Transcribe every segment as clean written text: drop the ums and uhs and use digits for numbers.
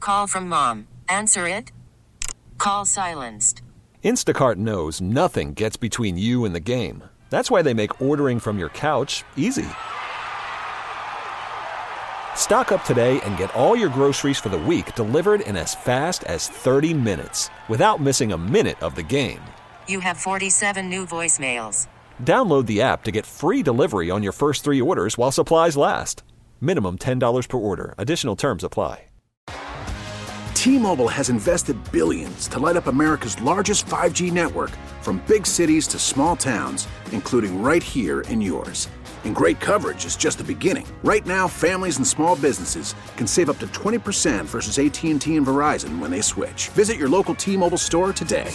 Call from mom. Answer it. Call silenced. Instacart knows nothing gets between you and the game. That's why they make ordering from your couch easy. Stock up today and get all your groceries for the week delivered in as fast as 30 minutes without missing a minute of the game. You have 47 new voicemails. Download the app to get free delivery on your first 3 orders while supplies last. Minimum $10 per order. Additional terms apply. T-Mobile has invested billions to light up America's largest 5G network, from big cities to small towns, including right here in yours. And great coverage is just the beginning. Right now, families and small businesses can save up to 20% versus AT&T and Verizon when they switch. Visit your local T-Mobile store today.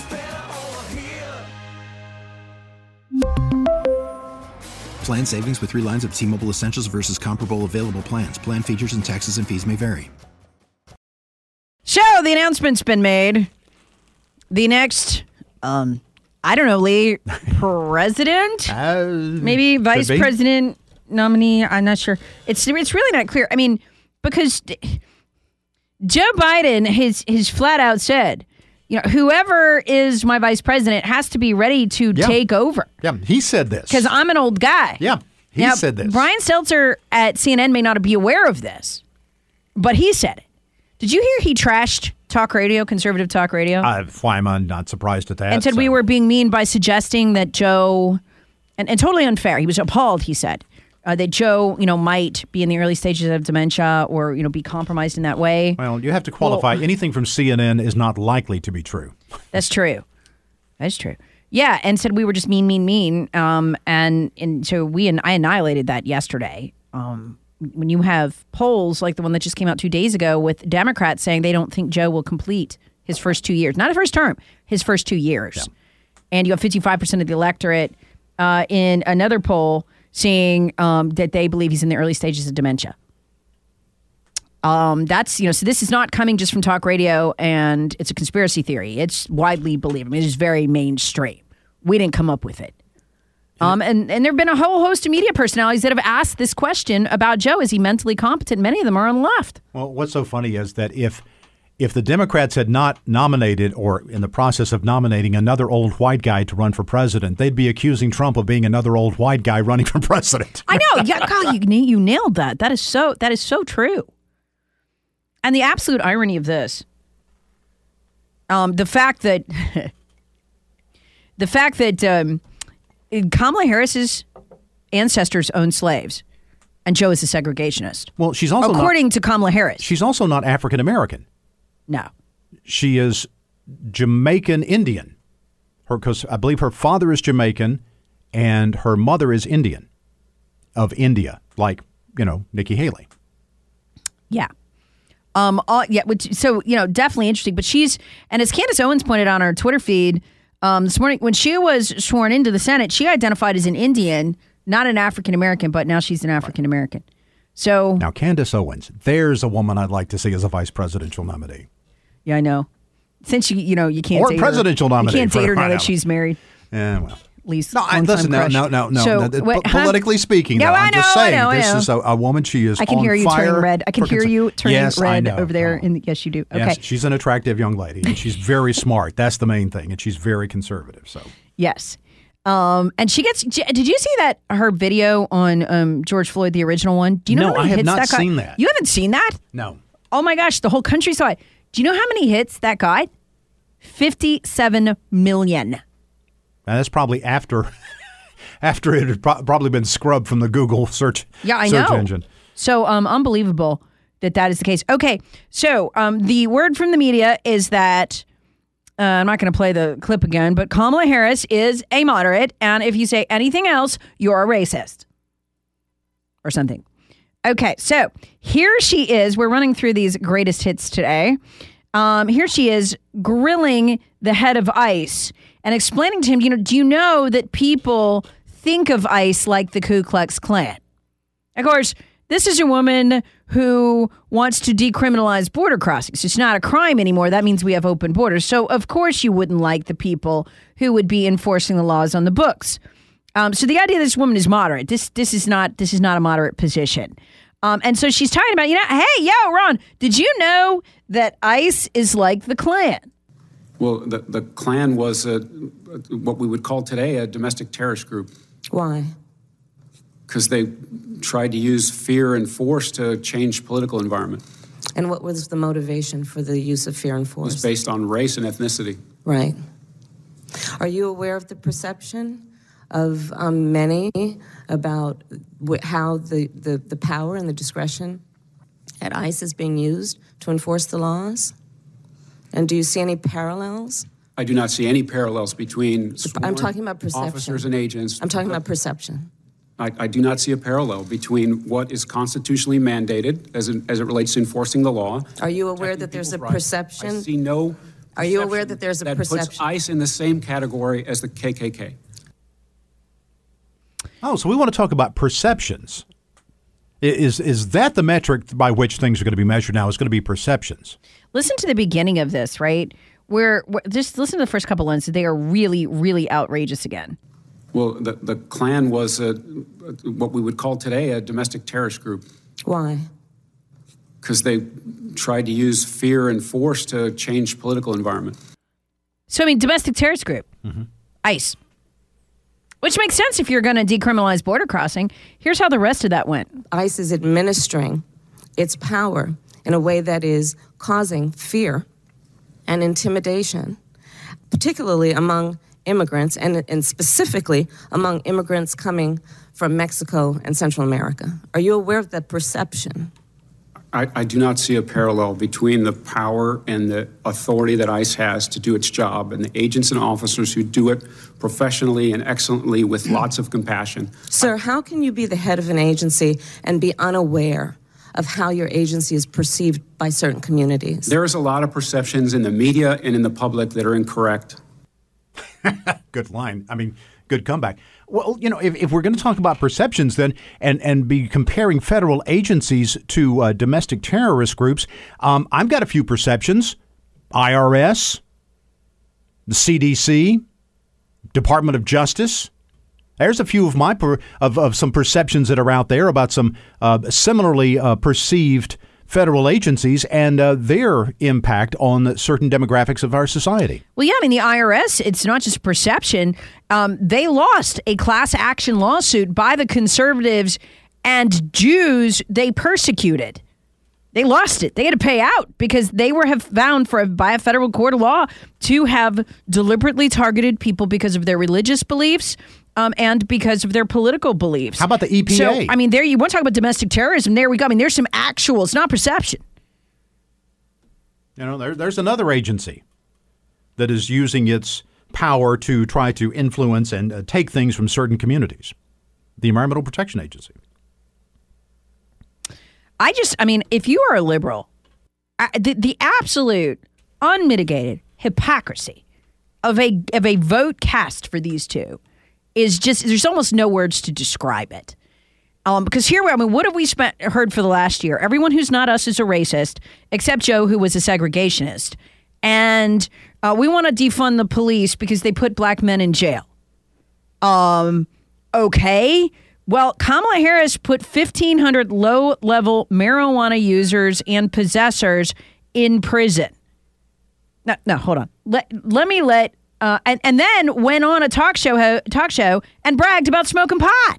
Plan savings with 3 lines of T-Mobile Essentials versus comparable available plans. Plan features and taxes and fees may vary. So the announcement's been made. The next, I don't know, Lee, president? Maybe vice president nominee? I'm not sure. It's really not clear. I mean, because Joe Biden has flat out said, whoever is my vice president has to be ready to take over. Yeah, he said this. Because I'm an old guy. Yeah, he said this. Brian Stelter at CNN may not be aware of this, but he said it. Did you hear he trashed talk radio, conservative talk radio? Why am I not surprised at that? And said we were being mean by suggesting that Joe, and totally unfair. He was appalled, he said, that Joe, might be in the early stages of dementia or, be compromised in that way. Well, you have to qualify. Anything from CNN is not likely to be true. That's true. That's true. Yeah, and said we were just mean. And so I annihilated that yesterday. When you have polls like the one that just came out 2 days ago with Democrats saying they don't think Joe will complete his first 2 years, not a first term, his first 2 years. Yeah. And you have 55% of the electorate in another poll saying that they believe he's in the early stages of dementia. That's, so this is not coming just from talk radio and it's a conspiracy theory. It's widely believed. I mean, it's very mainstream. We didn't come up with it. And there have been a whole host of media personalities that have asked this question about Joe. Is he mentally competent? Many of them are on the left. Well, what's so funny is that if the Democrats had not nominated or in the process of nominating another old white guy to run for president, they'd be accusing Trump of being another old white guy running for president. I know. Yeah, God, you nailed that. That is so true. And the absolute irony of this, the fact that Kamala Harris's ancestors owned slaves, and Joe is a segregationist. Well, she's also according to Kamala Harris. She's also not African American. No, she is Jamaican Indian. Because I believe her father is Jamaican, and her mother is Indian, of India, like Nikki Haley. Yeah. So definitely interesting. But and as Candace Owens pointed out on her Twitter feed. This morning, when she was sworn into the Senate, she identified as an Indian, not an African-American, but now she's an African-American. So now, Candace Owens, there's a woman I'd like to see as a vice presidential nominee. Yeah, I know. Since you can't date presidential her. nominee. You can't date her now that she's married. Yeah, well. At least no. So, politically speaking, yeah, I'm just saying, I know. This is a woman. She is. I can hear you turning red. I can hear you turning red over there. Yes, you do. Okay. Yes, she's an attractive young lady, and she's very smart. That's the main thing, and she's very conservative. So yes, and she gets. Did you see that her video on George Floyd, the original one? Do you know how many hits that got? I have not seen that. You haven't seen that? No. Oh my gosh, the whole country saw it. Do you know how many hits that got? 57 million. And that's probably after it had probably been scrubbed from the Google search engine. So unbelievable that is the case. Okay, so the word from the media is that, I'm not going to play the clip again, but Kamala Harris is a moderate, and if you say anything else, you're a racist. Or something. Okay, so here she is. We're running through these greatest hits today. Here she is grilling the head of ICE and explaining to him, do you know that people think of ICE like the Ku Klux Klan? Of course, this is a woman who wants to decriminalize border crossings. It's not a crime anymore. That means we have open borders. So, of course, you wouldn't like the people who would be enforcing the laws on the books. So the idea that this woman is moderate, this is not a moderate position. And so she's talking about, hey, yo, Ron, did you know that ICE is like the Klan? Well, the Klan was what we would call today a domestic terrorist group. Why? Because they tried to use fear and force to change political environment. And what was the motivation for the use of fear and force? It was based on race and ethnicity. Right. Are you aware of the perception of many about how the power and the discretion at ICE is being used to enforce the laws? And do you see any parallels? I do not see any parallels between I'm talking about perception. Officers and agents. I'm talking about perception. I do not see a parallel between what is constitutionally mandated as it relates to enforcing the law. Are you aware that there's a perception? I see no. Are you aware that there's a perception that puts ICE in the same category as the KKK? Oh, so we want to talk about perceptions. Is that the metric by which things are going to be measured now? Is going to be perceptions? Listen to the beginning of this, right? Where just listen to the first couple lines. They are really, really outrageous again. Well, the Klan was what we would call today a domestic terrorist group. Why? Because they tried to use fear and force to change political environment. So, I mean, domestic terrorist group, ICE, which makes sense if you're going to decriminalize border crossing. Here's how the rest of that went. ICE is administering its power in a way that is causing fear and intimidation, particularly among immigrants and specifically among immigrants coming from Mexico and Central America. Are you aware of that perception? I do not see a parallel between the power and the authority that ICE has to do its job and the agents and officers who do it professionally and excellently with lots of compassion. Sir, how can you be the head of an agency and be unaware of how your agency is perceived by certain communities? There is a lot of perceptions in the media and in the public that are incorrect. Good line. I mean, good comeback. Well, if we're going to talk about perceptions then and be comparing federal agencies to domestic terrorist groups, I've got a few perceptions. IRS, the CDC, Department of Justice. There's a few of my of some perceptions that are out there about some similarly perceived federal agencies and their impact on certain demographics of our society. Well, yeah, I mean, the IRS, it's not just perception. They lost a class action lawsuit by the conservatives and Jews they persecuted. They lost it. They had to pay out because they were found by a federal court of law to have deliberately targeted people because of their religious beliefs and because of their political beliefs. How about the EPA? So, I mean, there you want to talk about domestic terrorism. There we go. I mean, there's some actual. It's not perception. There's another agency that is using its power to try to influence and take things from certain communities. The Environmental Protection Agency. I mean, if you are a liberal, the absolute unmitigated hypocrisy of a vote cast for these two is just, there's almost no words to describe it. Because here, I mean, what have we heard for the last year? Everyone who's not us is a racist, except Joe, who was a segregationist. And we want to defund the police because they put black men in jail. Okay. Well, Kamala Harris put 1,500 low-level marijuana users and possessors in prison. No, hold on. Let me and then went on a talk show and bragged about smoking pot.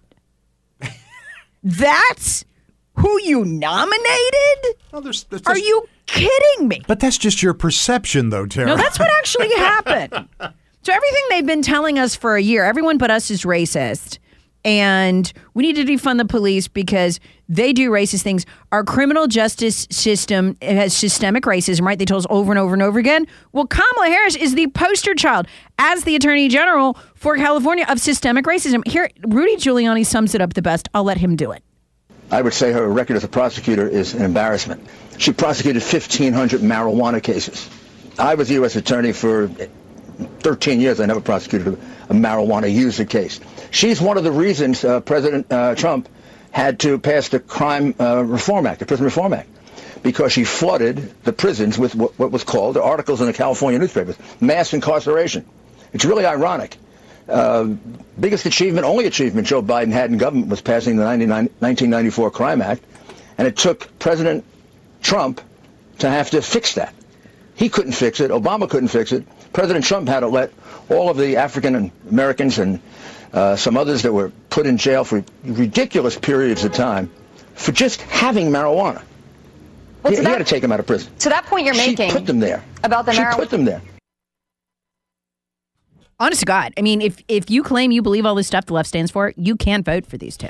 That's who you nominated? Well, Are you kidding me? But that's just your perception, though, Tara. No, that's what actually happened. So everything they've been telling us for a year, everyone but us is racist. And we need to defund the police because they do racist things. Our criminal justice system has systemic racism, right? They told us over and over and over again. Well, Kamala Harris is the poster child as the Attorney General for California of systemic racism. Here, Rudy Giuliani sums it up the best. I'll let him do it. I would say her record as a prosecutor is an embarrassment. She prosecuted 1,500 marijuana cases. I was U.S. attorney for 13 years. I never prosecuted a marijuana user case. She's one of the reasons President Trump had to pass the Crime Reform Act, the Prison Reform Act, because she flooded the prisons with what was called, the articles in the California newspapers, mass incarceration. It's really ironic. Biggest achievement, only achievement Joe Biden had in government was passing the 1994 Crime Act, And it took President Trump to have to fix that. He couldn't fix it. Obama couldn't fix it. President Trump had to let all of the African Americans and some others that were put in jail for ridiculous periods of time for just having marijuana. He had to take them out of prison. To that point you're making. She put them there. About the marijuana. She put them there. Honest to God, I mean, if you claim you believe all this stuff the left stands for, you can't vote for these two.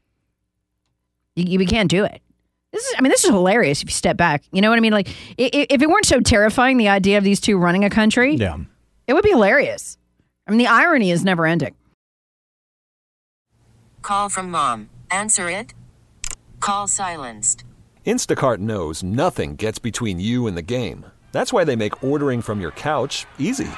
You can't do it. This is hilarious if you step back. You know what I mean? Like, if it weren't so terrifying, the idea of these two running a country, it would be hilarious. I mean, the irony is never ending. Call from mom. Answer it. Call silenced. Instacart knows nothing gets between you and the game. That's why they make ordering from your couch easy.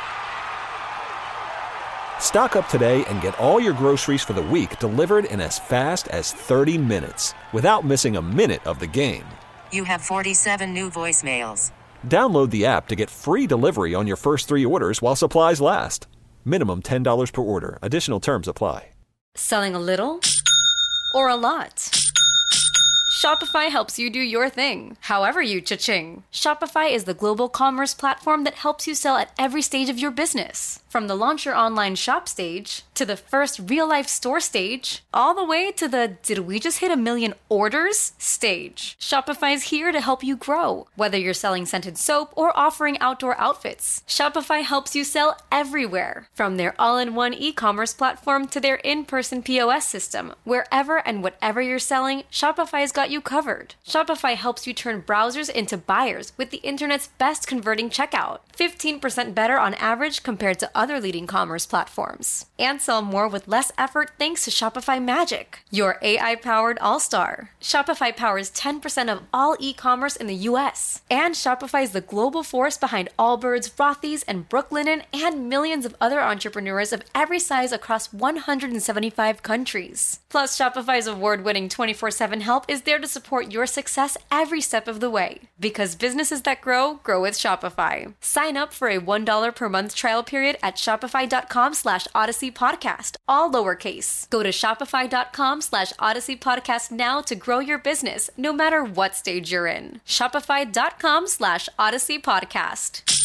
Stock up today and get all your groceries for the week delivered in as fast as 30 minutes without missing a minute of the game. You have 47 new voicemails. Download the app to get free delivery on your first 3 orders while supplies last. Minimum $10 per order. Additional terms apply. Selling a little or a lot? Shopify helps you do your thing, however you cha-ching. Shopify is the global commerce platform that helps you sell at every stage of your business. From the launch your online shop stage, to the first real-life store stage, all the way to the did we just hit 1 million orders stage. Shopify's here to help you grow. Whether you're selling scented soap or offering outdoor outfits, Shopify helps you sell everywhere. From their all-in-one e-commerce platform to their in-person POS system, wherever and whatever you're selling, Shopify's got you covered. Shopify helps you turn browsers into buyers with the internet's best converting checkout. 15% better on average compared to other leading commerce platforms. And sell more with less effort thanks to Shopify Magic, your AI-powered all-star. Shopify powers 10% of all e-commerce in the U.S. And Shopify is the global force behind Allbirds, Rothy's, and Brooklinen, and millions of other entrepreneurs of every size across 175 countries. Plus, Shopify's award-winning 24/7 help is there to support your success every step of the way. Because businesses that grow with Shopify. Sign up for a $1 per month trial period at shopify.com/Odyssey Podcast, all lowercase. Go to shopify.com/Odyssey Podcast now to grow your business, no matter what stage you're in. Shopify.com/Odyssey Podcast.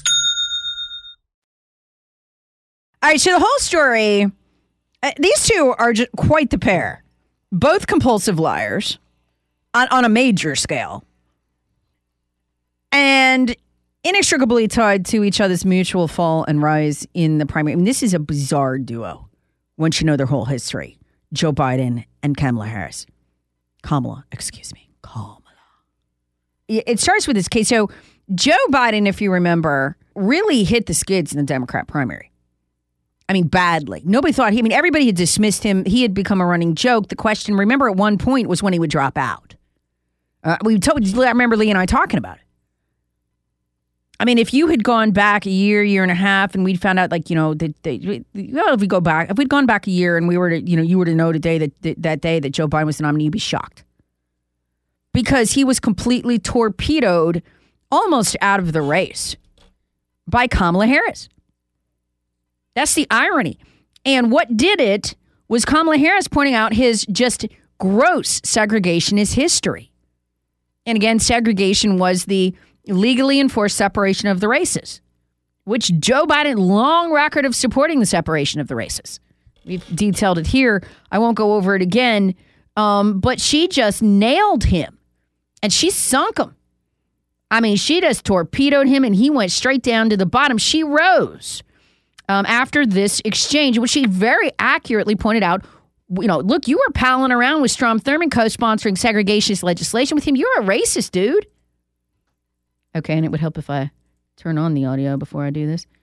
All right, so the whole story, these two are just quite the pair. Both compulsive liars on a major scale. And inextricably tied to each other's mutual fall and rise in the primary. I mean, this is a bizarre duo once you know their whole history. Joe Biden and Kamala Harris. Kamala. It starts with this case. So Joe Biden, if you remember, really hit the skids in the Democrat primary. I mean, badly. Nobody thought everybody had dismissed him. He had become a running joke. The question, remember, at one point was when he would drop out. I remember Lee and I talking about it. I mean, if you had gone back a year and a half, and we'd found out, if we'd gone back a year and we were to, you were to know today that day that Joe Biden was the nominee, you'd be shocked. Because he was completely torpedoed almost out of the race by Kamala Harris. That's the irony. And what did it was Kamala Harris pointing out his just gross segregationist history. And again, segregation was the legally enforced separation of the races, which Joe Biden, long record of supporting the separation of the races. We've detailed it here. I won't go over it again. But she just nailed him and she sunk him. I mean, she just torpedoed him and he went straight down to the bottom. She rose after this exchange, which she very accurately pointed out. Look, you were palling around with Strom Thurmond co-sponsoring segregationist legislation with him. You're a racist, dude. Okay, and it would help if I turn on the audio before I do this.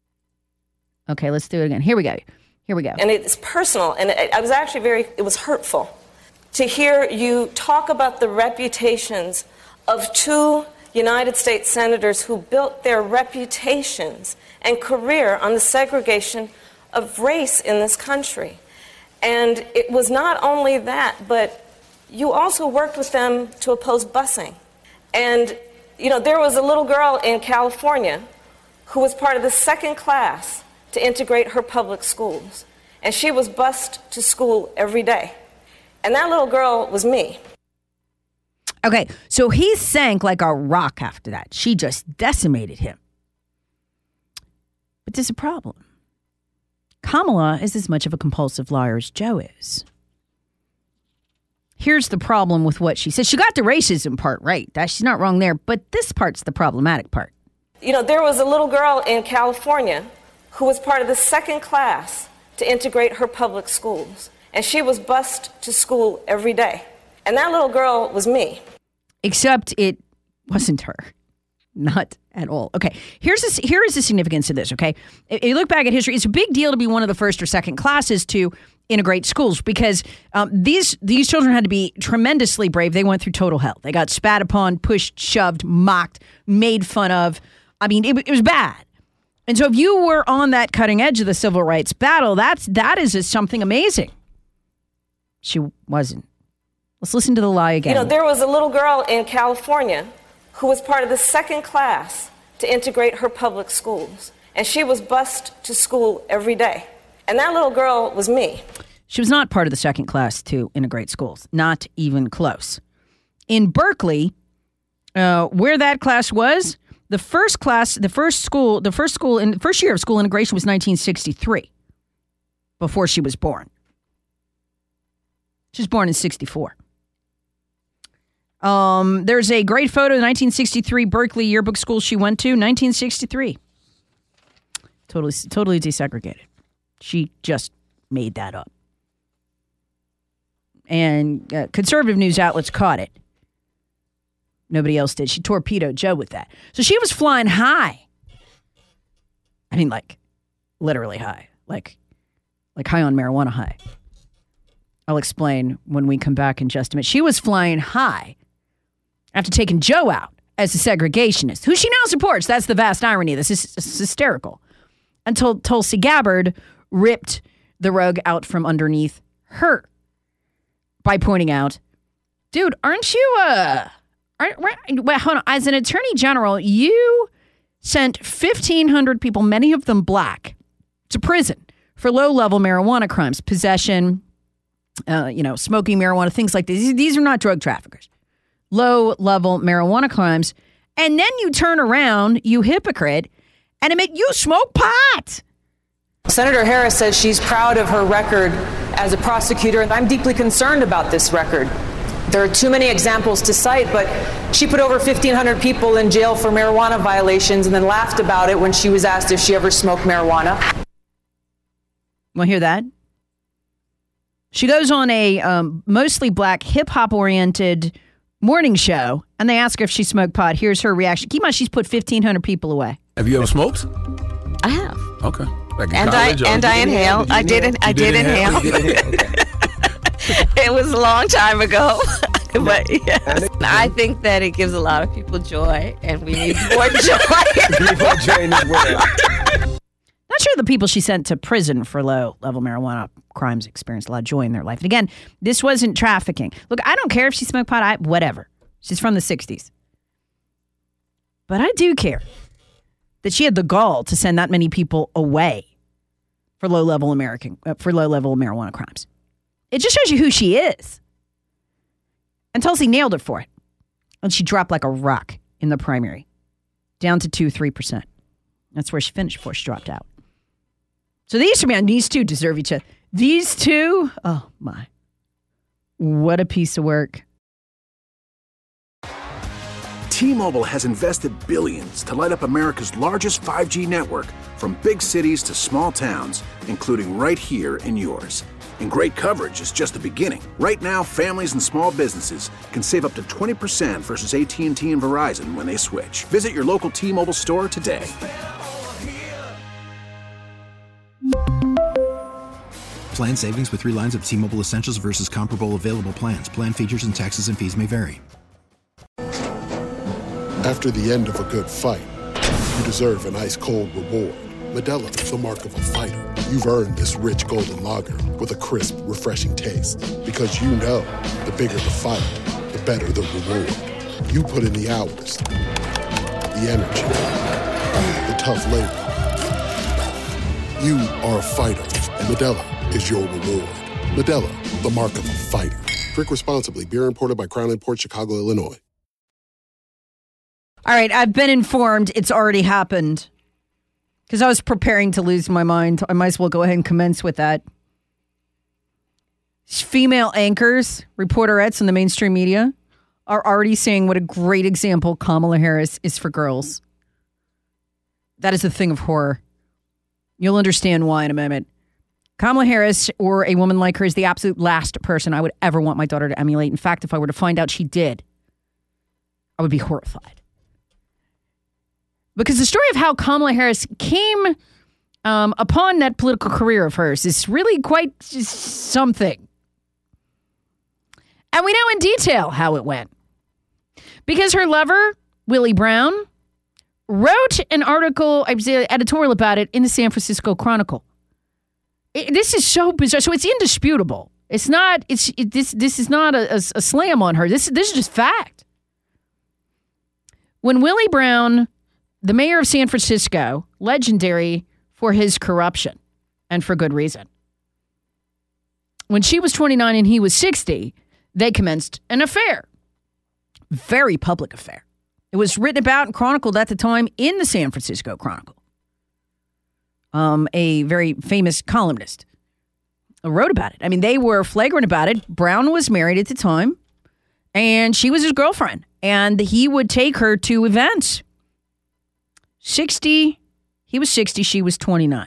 Okay, let's do it again. Here we go. And it's personal, and it was hurtful to hear you talk about the reputations of 2 United States senators who built their reputations and career on the segregation of race in this country. And it was not only that, but you also worked with them to oppose busing. And there was a little girl in California who was part of the second class to integrate her public schools. And she was bused to school every day. And that little girl was me. Okay, so he sank like a rock after that. She just decimated him. But there's a problem. Kamala is as much of a compulsive liar as Joe is. Here's the problem with what she said. She got the racism part right. She's not wrong there, but this part's the problematic part. You know, there was a little girl in California who was part of the second class to integrate her public schools. And she was bused to school every day. And that little girl was me. Except it wasn't her. Not at all. Okay, here is the significance of this, okay? If you look back at history, it's a big deal to be one of the first or second classes to integrate schools because these children had to be tremendously brave. They went through total hell. They got spat upon, pushed, shoved, mocked, made fun of. I mean, it was bad. And so if you were on that cutting edge of the civil rights battle, that is something amazing. She wasn't. Let's listen to the lie again. You know, there was a little girl in California who was part of the second class to integrate her public schools. And she was bused to school every day. And that little girl was me. She was not part of the second class to integrate schools. Not even close. In Berkeley, where that class was, the first year of school integration was 1963, before she was born. She was born in 64. There's a great photo of the 1963 Berkeley yearbook school she went to, 1963. Totally desegregated. She just made that up. And conservative news outlets caught it. Nobody else did. She torpedoed Joe with that. So she was flying high. I mean, like, literally high. Like high on marijuana high. I'll explain when we come back in just a minute. She was flying high after taking Joe out as a segregationist, who she now supports. That's the vast irony. This is hysterical. Until Tulsi Gabbard ripped the rug out from underneath her by pointing out, dude, aren't you, hold on, as an attorney general, you sent 1,500 people, many of them black, to prison for low-level marijuana crimes, possession, smoking marijuana, things like this. These are not drug traffickers. Low-level marijuana crimes. And then you turn around, you hypocrite, and admit you smoke pot. Senator Harris says she's proud of her record as a prosecutor, and I'm deeply concerned about this record. There are too many examples to cite, but she put over 1,500 people in jail for marijuana violations and then laughed about it when she was asked if she ever smoked marijuana. Want to hear that? She goes on a mostly black hip-hop-oriented morning show, and they ask her if she smoked pot. Here's her reaction. Keep in mind, she's put 1,500 people away. Have you ever smoked? I have. Okay. Like I inhale. I did inhale. It was a long time ago, but yes. I think that it gives a lot of people joy, and we need more joy. We need more joy in this world. Not sure the people she sent to prison for low-level marijuana crimes experienced a lot of joy in their life. And again, this wasn't trafficking. Look, I don't care if she smoked pot. Whatever. She's from the 60s. But I do care that she had the gall to send that many people away for low-level marijuana crimes. It just shows you who she is. And Tulsi nailed it for it. And she dropped like a rock in the primary, down to 2-3%. That's where she finished before she dropped out. So these two deserve each other. These two, oh my, what a piece of work. T-Mobile has invested billions to light up America's largest 5G network, from big cities to small towns, including right here in yours. And great coverage is just the beginning. Right now, families and small businesses can save up to 20% versus AT&T and Verizon when they switch. Visit your local T-Mobile store today. Plan savings with 3 lines of T-Mobile Essentials versus comparable available plans. Plan features and taxes and fees may vary. After the end of a good fight, you deserve an ice-cold reward. Modelo, the mark of a fighter. You've earned this rich golden lager with a crisp, refreshing taste. Because you know, the bigger the fight, the better the reward. You put in the hours, the energy, the tough labor. You are a fighter, and Modelo is your reward. Modelo, the mark of a fighter. Drink responsibly. Beer imported by Crown Imports, Chicago, Illinois. All right, I've been informed it's already happened. Because I was preparing to lose my mind. I might as well go ahead and commence with that. Female anchors, reporterettes in the mainstream media are already saying what a great example Kamala Harris is for girls. That is a thing of horror. You'll understand why in a moment. Kamala Harris or a woman like her is the absolute last person I would ever want my daughter to emulate. In fact, if I were to find out she did, I would be horrified. Because the story of how Kamala Harris came upon that political career of hers is really quite something. And we know in detail how it went. Because her lover, Willie Brown, wrote an article, editorial about it in the San Francisco Chronicle. This is so bizarre. So it's indisputable. It's not, this is not a slam on her. This is just fact. When Willie Brown, the mayor of San Francisco, legendary for his corruption, and for good reason. When she was 29 and he was 60, they commenced an affair. Very public affair. It was written about and chronicled at the time in the San Francisco Chronicle. A very famous columnist wrote about it. I mean, they were flagrant about it. Brown was married at the time, and she was his girlfriend. And he would take her to events. 60, he was 60, she was 29.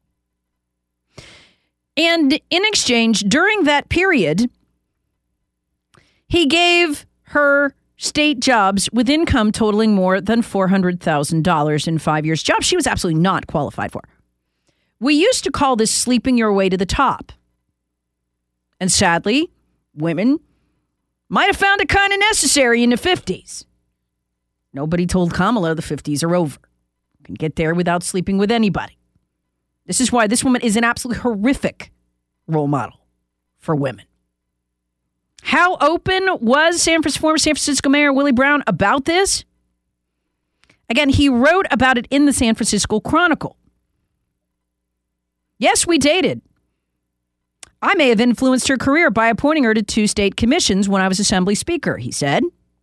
And in exchange, during that period, he gave her state jobs with income totaling more than $400,000 in 5 years. Jobs she was absolutely not qualified for. We used to call this sleeping your way to the top. And sadly, women might have found it kind of necessary in the 50s. Nobody told Kamala the 50s are over. You can get there without sleeping with anybody. This is why this woman is an absolutely horrific role model for women. How open was former San Francisco Mayor Willie Brown about this? Again, he wrote about it in the San Francisco Chronicle. Yes, we dated. I may have influenced her career by appointing her to 2 state commissions when I was Assembly Speaker, he said.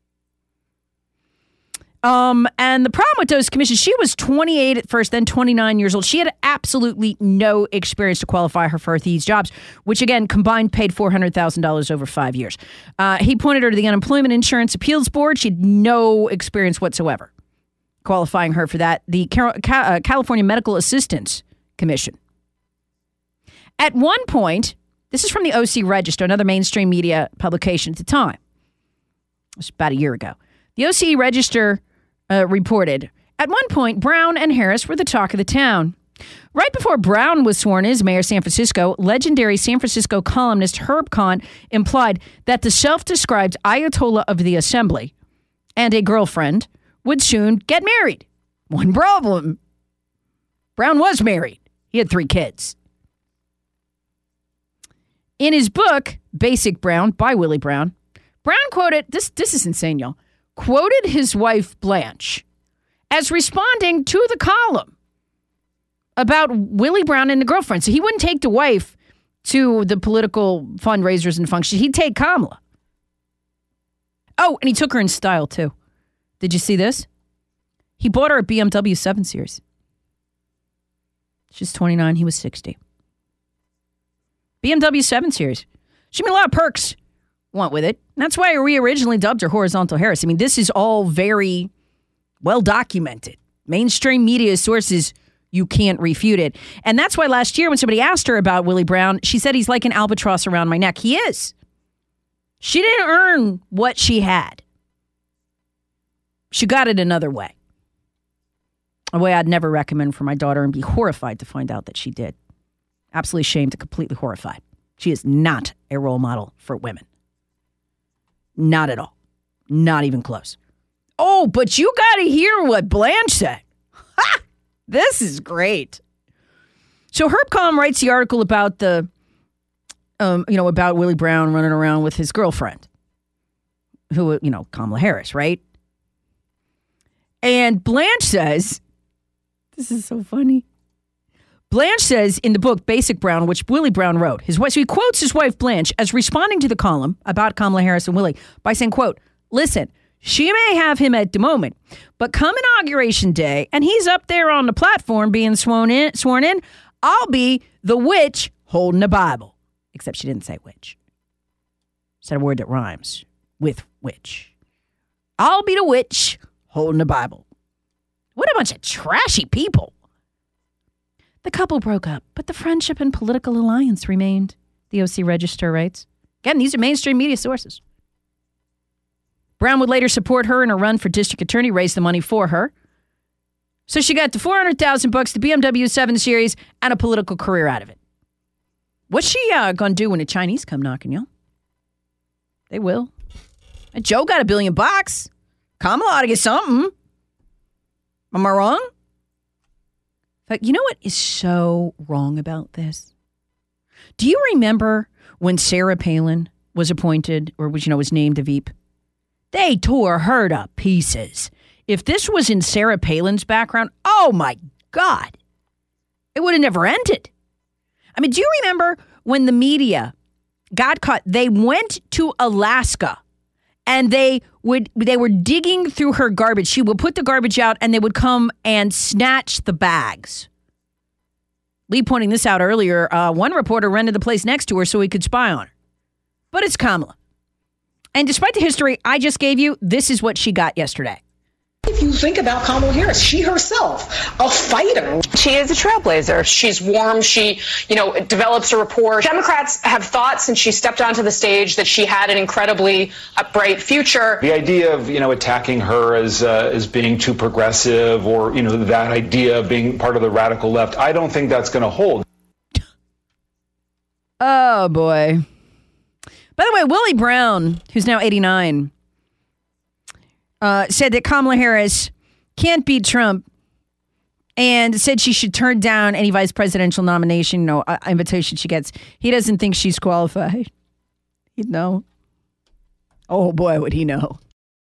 And the problem with those commissions, she was 28 at first, then 29 years old. She had absolutely no experience to qualify her for these jobs, which again, combined paid $400,000 over 5 years. He pointed her to the Unemployment Insurance Appeals Board. She had no experience whatsoever qualifying her for that. The California Medical Assistance Commission. At one point, this is from the OC Register, another mainstream media publication at the time. It was about a year ago. The OC Register reported, at one point, Brown and Harris were the talk of the town. Right before Brown was sworn in as mayor of San Francisco, legendary San Francisco columnist Herb Kahn implied that the self-described Ayatollah of the Assembly and a girlfriend would soon get married. One problem. Brown was married. He had 3 kids. In his book, Basic Brown, by Willie Brown, Brown quoted, this is insane, y'all, quoted his wife, Blanche, as responding to the column about Willie Brown and the girlfriend. So he wouldn't take the wife to the political fundraisers and functions. He'd take Kamala. Oh, and he took her in style, too. Did you see this? He bought her a BMW 7 Series. She's 29. He was 60. BMW 7 Series. She made a lot of perks went with it. And that's why we originally dubbed her Horizontal Harris. I mean, this is all very well documented. Mainstream media sources, you can't refute it. And that's why last year when somebody asked her about Willie Brown, she said he's like an albatross around my neck. He is. She didn't earn what she had. She got it another way. A way I'd never recommend for my daughter and be horrified to find out that she did. Absolutely shamed and completely horrified. She is not a role model for women. Not at all. Not even close. Oh, but you got to hear what Blanche said. Ha! This is great. So Herb Kahn writes the article about the, about Willie Brown running around with his girlfriend, who, Kamala Harris, right? And Blanche says, this is so funny. Blanche says in the book Basic Brown, which Willie Brown wrote, his wife, so he quotes his wife Blanche as responding to the column about Kamala Harris and Willie by saying, quote, listen, she may have him at the moment, but come Inauguration Day and he's up there on the platform being sworn in, I'll be the witch holding the Bible. Except she didn't say witch. She said a word that rhymes with witch. I'll be the witch holding the Bible. What a bunch of trashy people. The couple broke up, but the friendship and political alliance remained, the OC Register writes. Again, these are mainstream media sources. Brown would later support her in her run for district attorney, raise the money for her. So she got the $400,000, the BMW 7 Series, and a political career out of it. What's she going to do when the Chinese come knocking, y'all? They will. And Joe got $1 billion. Kamala ought to get something. Am I wrong? In fact, you know what is so wrong about this? Do you remember when Sarah Palin was appointed or was named a Veep? They tore her to pieces. If this was in Sarah Palin's background, oh my God, it would have never ended. I mean, do you remember when the media got caught? They went to Alaska and they were digging through her garbage. She would put the garbage out and they would come and snatch the bags. Lee pointing this out earlier, one reporter rented the place next to her so he could spy on her. But it's Kamala. And despite the history I just gave you, this is what she got yesterday. If you think about Kamala Harris, she herself, a fighter. She is a trailblazer. She's warm. She, develops a rapport. Democrats have thought since she stepped onto the stage that she had an incredibly bright future. The idea of, attacking her as being too progressive or, that idea of being part of the radical left, I don't think that's going to hold. Oh, boy. By the way, Willie Brown, who's now 89, said that Kamala Harris can't beat Trump and said she should turn down any vice presidential nomination, invitation she gets. He doesn't think she's qualified. He'd know. Oh, boy, would he know.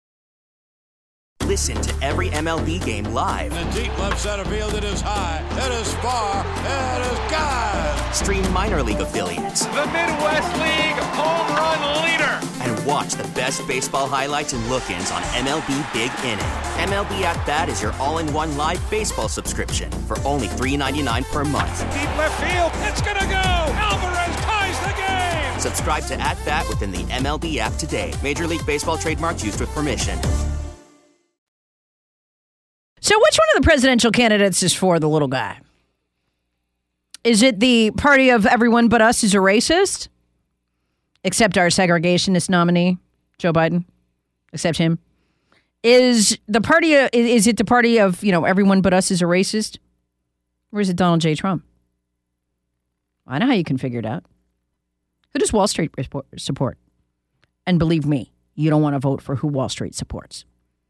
Listen to every MLB game live. In the deep left center field, it is high, it is far, it is gone. Stream minor league affiliates. The Midwest League home run leader. And watch the best baseball highlights and look-ins on MLB Big Inning. MLB At Bat is your all-in-one live baseball subscription for only $3.99 per month. Deep left field, it's gonna go. Alvarez ties the game. Subscribe to At Bat within the MLB app today. Major League Baseball trademarks used with permission. So which one of the presidential candidates is for the little guy? Is it the party of everyone but us is a racist? Except our segregationist nominee, Joe Biden? Except him? Is it the party of, everyone but us is a racist? Or is it Donald J. Trump? I know how you can figure it out. Who does Wall Street support? And believe me, you don't want to vote for who Wall Street supports.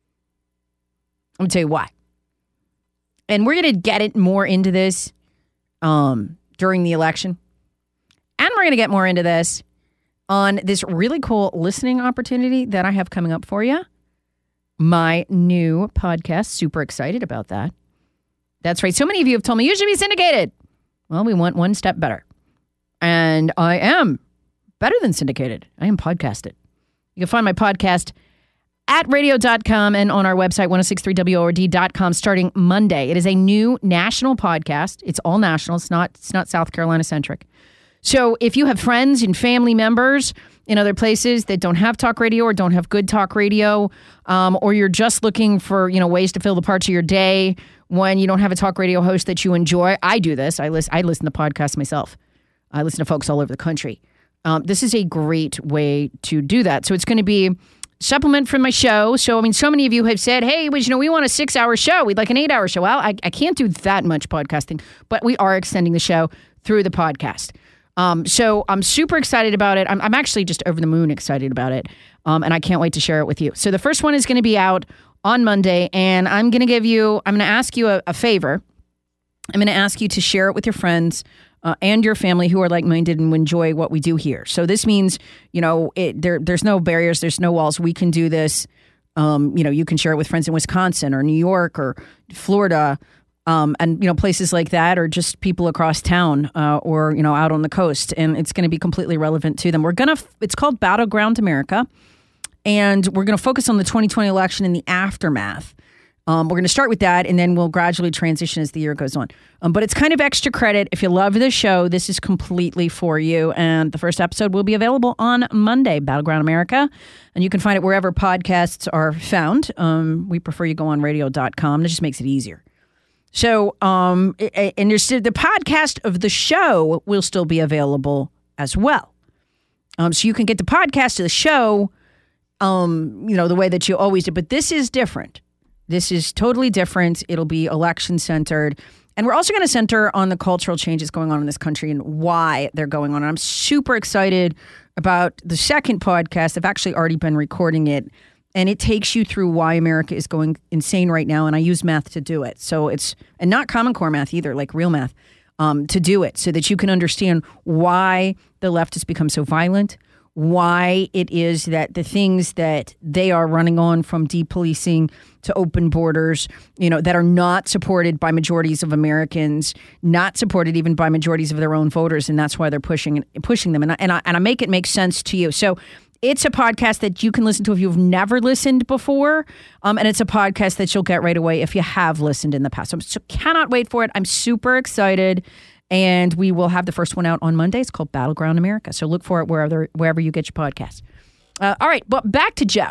Let me tell you why. And we're going to get it more into this during the election. And we're going to get more into this on this really cool listening opportunity that I have coming up for you. My new podcast. Super excited about that. That's right. So many of you have told me you should be syndicated. Well, we want one step better. And I am better than syndicated. I am podcasted. You can find my podcast at radio.com and on our website, 1063WORD.com, starting Monday. It is a new national podcast. It's all national. It's not South Carolina centric. So if you have friends and family members in other places that don't have talk radio or don't have good talk radio, or you're just looking for, ways to fill the parts of your day when you don't have a talk radio host that you enjoy, I do this. I listen to podcasts myself. I listen to folks all over the country. This is a great way to do that. So it's going to be supplement from my show. So, so many of you have said, hey, we want a 6-hour show. We'd like an 8-hour show. Well, I can't do that much podcasting, but we are extending the show through the podcast. So I'm super excited about it. I'm actually just over the moon excited about it. And I can't wait to share it with you. So the first one is going to be out on Monday, and I'm going to ask you a favor. I'm going to ask you to share it with your friends and your family who are like-minded and enjoy what we do here. So this means, there's no barriers, there's no walls. We can do this. You can share it with friends in Wisconsin or New York or Florida, And, places like that, or just people across town or, out on the coast. And it's going to be completely relevant to them. It's called Battleground America. And we're going to focus on the 2020 election and the aftermath. We're going to start with that, and then we'll gradually transition as the year goes on. But it's kind of extra credit. If you love the show, this is completely for you. And the first episode will be available on Monday, Battleground America. And you can find it wherever podcasts are found. We prefer you go on radio.com. That just makes it easier. So, and there's the podcast of the show will still be available as well. So you can get the podcast of the show, the way that you always do. But this is different. This is totally different. It'll be election centered. And we're also going to center on the cultural changes going on in this country and why they're going on. And I'm super excited about the second podcast. I've actually already been recording it. And it takes you through why America is going insane right now. And I use math to do it. So and not Common Core math either, like real math, to do it so that you can understand why the left has become so violent, why it is that the things that they are running on, from depolicing to open borders, that are not supported by majorities of Americans, not supported even by majorities of their own voters. And that's why they're pushing them. And I make it make sense to you. So it's a podcast that you can listen to if you've never listened before. And it's a podcast that you'll get right away if you have listened in the past. So cannot wait for it. I'm super excited. And we will have the first one out on Monday. It's called Battleground America. So look for it wherever you get your podcasts. All right, but back to Joe.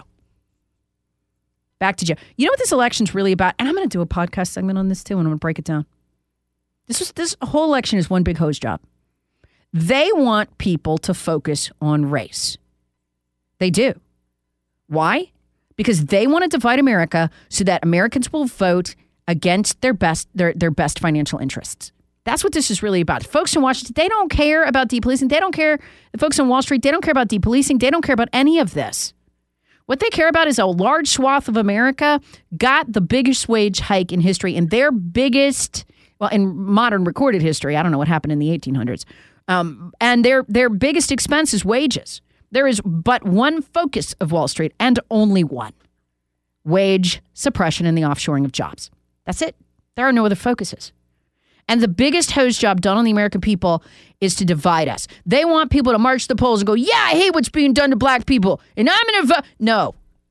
You know what this election's really about? And I'm going to do a podcast segment on this too, and I'm going to break it down. This whole election is one big hose job. They want people to focus on race. They do. Why? Because they want to divide America so that Americans will vote against their best financial interests. That's what this is really about. Folks in Washington, they don't care about depolicing. They don't care. The folks on Wall Street, they don't care about depolicing. They don't care about any of this. What they care about is a large swath of America got the biggest wage hike in history, and their biggest, in modern recorded history. I don't know what happened in the 1800s. And their biggest expense is wages. There is but one focus of Wall Street, and only one: wage suppression and the offshoring of jobs. That's it. There are no other focuses. And the biggest hose job done on the American people is to divide us. They want people to march to the polls and go, yeah, I hate what's being done to black people, and I'm going to vote. No.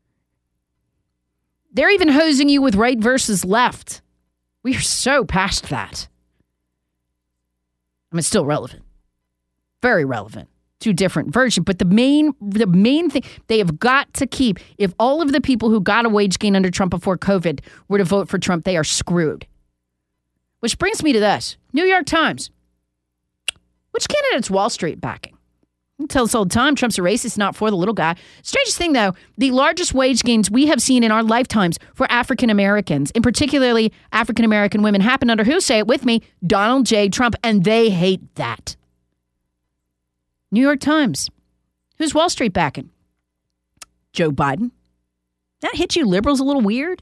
They're even hosing you with right versus left. We are so past that. I mean, it's still relevant. Very relevant. Two different versions. But the main thing they have got to keep, if all of the people who got a wage gain under Trump before COVID were to vote for Trump, they are screwed. Which brings me to this. New York Times. Which candidate's Wall Street backing? I tell us all the time, Trump's a racist, not for the little guy. Strangest thing, though, the largest wage gains we have seen in our lifetimes for African Americans, and particularly African American women, happened under who? Say it with me, Donald J. Trump, and they hate that. New York Times. Who's Wall Street backing? Joe Biden. That hit you liberals a little weird?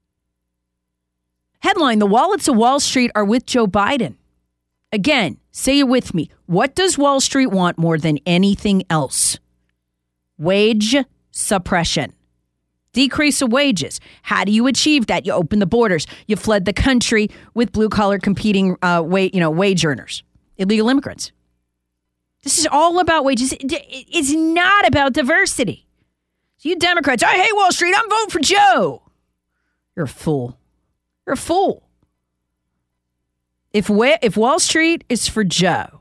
Headline, the wallets of Wall Street are with Joe Biden. Again, say it with me. What does Wall Street want more than anything else? Wage suppression. Decrease of wages. How do you achieve that? You open the borders. You flood the country with blue-collar competing wage earners, illegal immigrants. This is all about wages. It's not about diversity. So you Democrats, I hate Wall Street. I'm voting for Joe. You're a fool. You're a fool. If Wall Street is for Joe,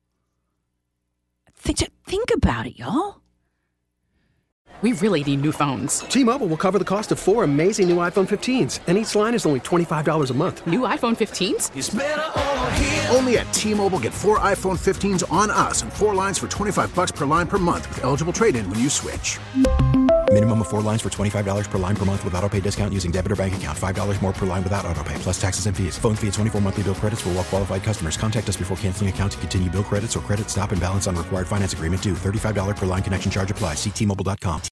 think about it, y'all. We really need new phones. T-Mobile will cover the cost of 4 amazing new iPhone 15s, and each line is only $25 a month. New iPhone 15s? It's better over here. Only at T-Mobile, get 4 iPhone 15s on us and 4 lines for $25 per line per month with eligible trade-in when you switch. Minimum of 4 lines for $25 per line per month with autopay discount using debit or bank account. $5 more per line without autopay, plus taxes and fees. Phone fee at 24 monthly bill credits for well-qualified customers. Contact us before canceling account to continue bill credits or credit stop and balance on required finance agreement due. $35 per line connection charge applies. See T-Mobile.com.